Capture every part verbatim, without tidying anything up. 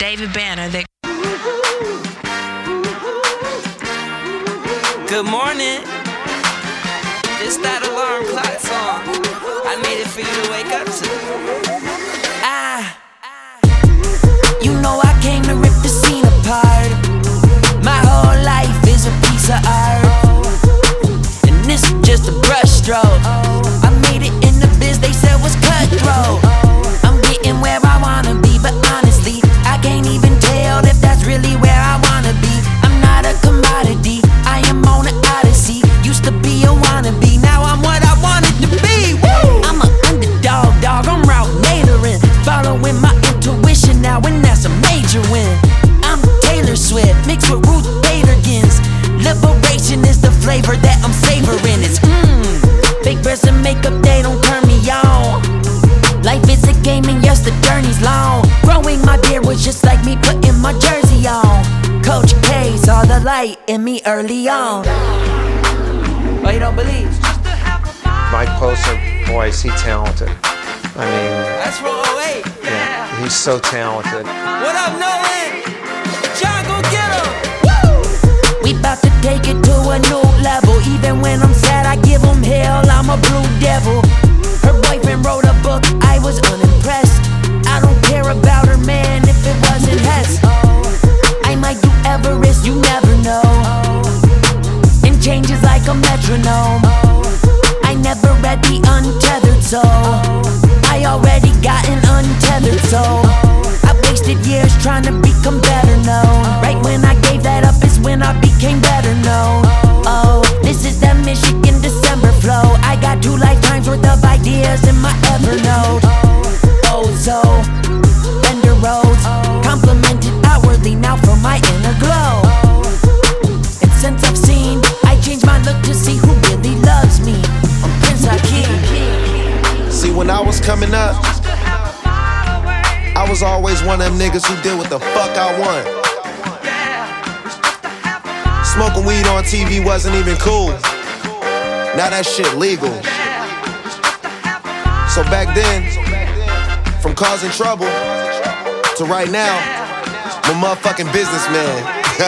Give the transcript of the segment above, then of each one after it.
David Banner. That Good morning. It's that alarm clock song. I made it for you to wake up to. Ah, you know I came to rip the scene apart. My whole life is a piece of art, and this is just a brush stroke. I made it in the biz they said was cutthroat. I'm getting where I wanna be, but honestly, I can't even tell if that's really where I wanna be. I'm not a commodity, I am on an odyssey. Used to be a wannabe, now I'm what I wanted to be. Woo! I'm an underdog, dog, I'm route natoring, following my intuition now, and that's a major win. I'm Taylor Swift, mixed with Ruth Bader Ginsburg. Liberation is the flavor that I'm savoring. It's mmm, fake breasts and makeup, they don't turn me on. Life is a game and yes, the journey's long. Growing my beard was just like me putting my jersey on. Coach K saw the light in me early on. Oh, you don't believe? Mike Posner, boy, is he talented. I mean, That's from oh eight. yeah, he's so talented. What up, Nolan? John, go get him. Woo! We bout to take it to a new level. Even when I'm sad, I give him hell. I'm a blue devil. Her boyfriend wrote a book, I was unimpressed. I don't care about her man if it wasn't Hess. I might do Everest, you never know. And changes like a metronome. I never read The Untethered Soul. I already got an untethered soul. I wasted years trying to become better known. Right when I gave that up is when I became better known. Oh, this is that Michigan December flow. I got two lifetimes worth of ideas in my Evernote. Oh, so Fender Rhodes, complimented outwardly now for my inner glow. And since I've seen, I changed my look to see who really loves me. I'm Prince Hakeem. See, when I was coming up, I was always one of them niggas who did what the fuck I want. Smoking weed on T V wasn't even cool. Now that shit legal. So back then, from causing trouble to right now, I'm a motherfucking businessman.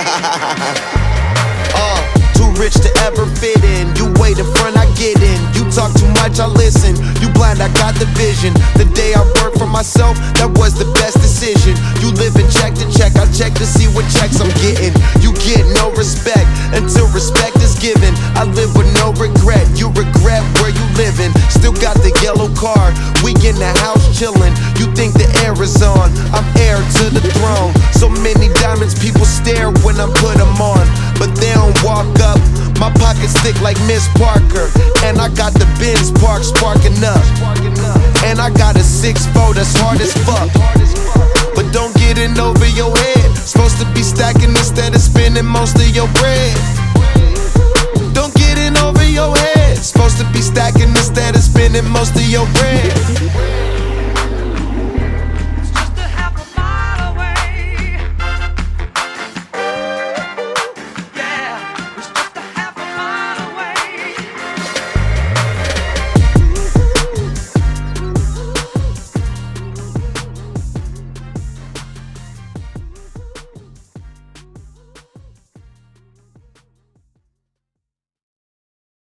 uh, too rich to ever fit in. You wait in front, I get in. You talk too much, I listen. You blind, I got the vision. The day I worked for myself, that was the best decision. You live in check to check, I check to see what checks I'm getting. You get no respect until respect is given. I live with no regret, you regret where you living. Still got the yellow car, we in the house chillin'. You think the air is on, I'm heir to the throne. So many diamonds, people stare when I put them on, but they don't walk up. My pockets thick like Miss Parker, and I got the Benz Park sparking up. And I got a six four that's hard as fuck. But don't get in over your head. Supposed to be stacking instead of spending most of your bread. Don't get in over your head. Supposed to be stacking instead of spending most of your bread.